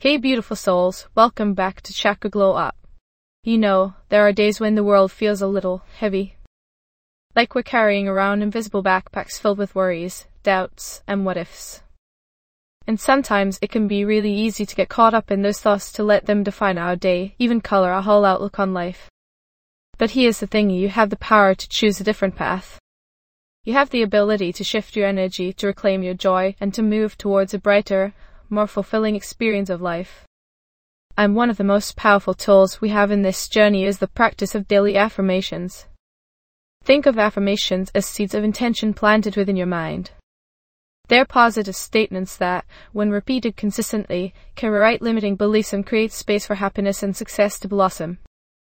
Hey beautiful souls, welcome back to Chakra Glow Up. You know, there are days when the world feels a little heavy. Like we're carrying around invisible backpacks filled with worries, doubts, and what-ifs. And sometimes it can be really easy to get caught up in those thoughts to let them define our day, even color our whole outlook on life. But here's the thing, you have the power to choose a different path. You have the ability to shift your energy, to reclaim your joy, and to move towards a brighter, more fulfilling experience of life. And one of the most powerful tools we have in this journey is the practice of daily affirmations. Think of affirmations as seeds of intention planted within your mind. They're positive statements that, when repeated consistently, can rewrite limiting beliefs and create space for happiness and success to blossom.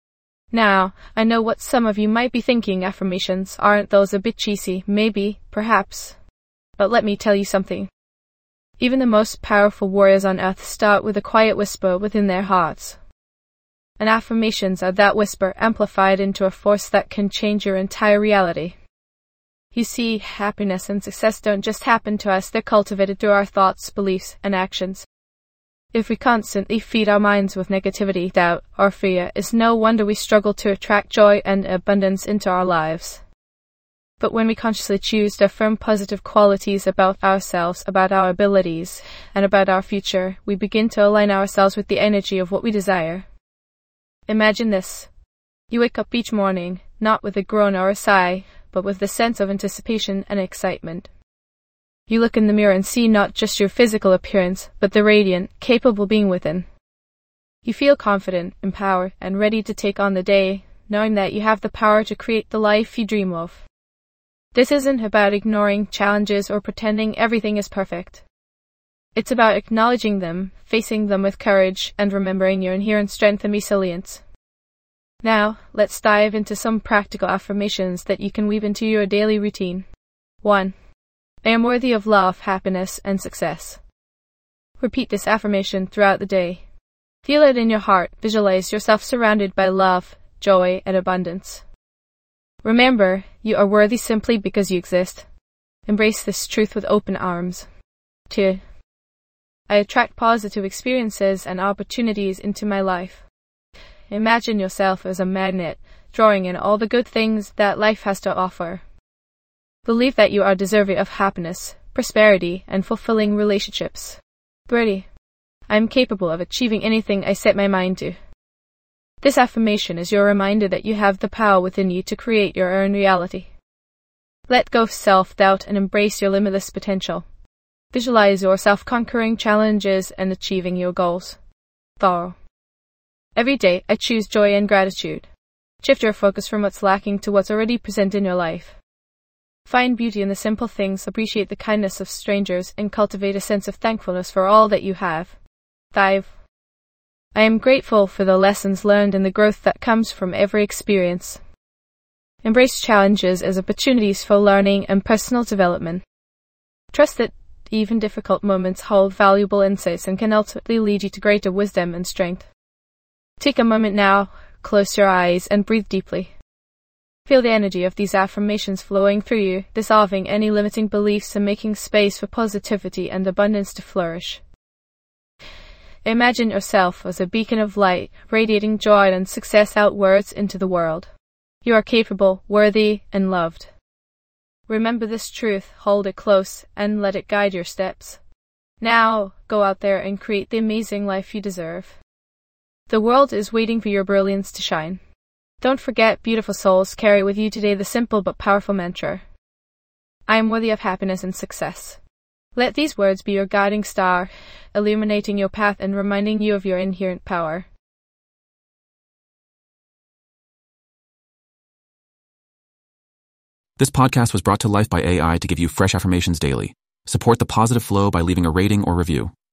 Now, I know what some of you might be thinking, affirmations, aren't those a bit cheesy? Maybe, perhaps. But let me tell you something. Even the most powerful warriors on earth start with a quiet whisper within their hearts. And affirmations are that whisper amplified into a force that can change your entire reality. You see, happiness and success don't just happen to us, they're cultivated through our thoughts, beliefs, and actions. If we constantly feed our minds with negativity, doubt, or fear, it's no wonder we struggle to attract joy and abundance into our lives. But when we consciously choose to affirm positive qualities about ourselves, about our abilities, and about our future, we begin to align ourselves with the energy of what we desire. Imagine this. You wake up each morning, not with a groan or a sigh, but with the sense of anticipation and excitement. You look in the mirror and see not just your physical appearance, but the radiant, capable being within. You feel confident, empowered, and ready to take on the day, knowing that you have the power to create the life you dream of. This isn't about ignoring challenges or pretending everything is perfect. It's about acknowledging them, facing them with courage, and remembering your inherent strength and resilience. Now, let's dive into some practical affirmations that you can weave into your daily routine. 1. I am worthy of love, happiness, and success. Repeat this affirmation throughout the day. Feel it in your heart. Visualize yourself surrounded by love, joy, and abundance. Remember, you are worthy simply because you exist. Embrace this truth with open arms. 2. I attract positive experiences and opportunities into my life. Imagine yourself as a magnet, drawing in all the good things that life has to offer. Believe that you are deserving of happiness, prosperity, and fulfilling relationships. 3. I am capable of achieving anything I set my mind to. This affirmation is your reminder that you have the power within you to create your own reality. Let go of self-doubt and embrace your limitless potential. Visualize yourself conquering challenges and achieving your goals. 4. Every day, I choose joy and gratitude. Shift your focus from what's lacking to what's already present in your life. Find beauty in the simple things, appreciate the kindness of strangers, and cultivate a sense of thankfulness for all that you have. 5. I am grateful for the lessons learned and the growth that comes from every experience. Embrace challenges as opportunities for learning and personal development. Trust that even difficult moments hold valuable insights and can ultimately lead you to greater wisdom and strength. Take a moment now, close your eyes, and breathe deeply. Feel the energy of these affirmations flowing through you, dissolving any limiting beliefs and making space for positivity and abundance to flourish. Imagine yourself as a beacon of light, radiating joy and success outwards into the world. You are capable, worthy, and loved. Remember this truth, hold it close, and let it guide your steps. Now, go out there and create the amazing life you deserve. The world is waiting for your brilliance to shine. Don't forget, beautiful souls, carry with you today the simple but powerful mantra. I am worthy of happiness and success. Let these words be your guiding star, illuminating your path and reminding you of your inherent power. This podcast was brought to life by AI to give you fresh affirmations daily. Support the positive flow by leaving a rating or review.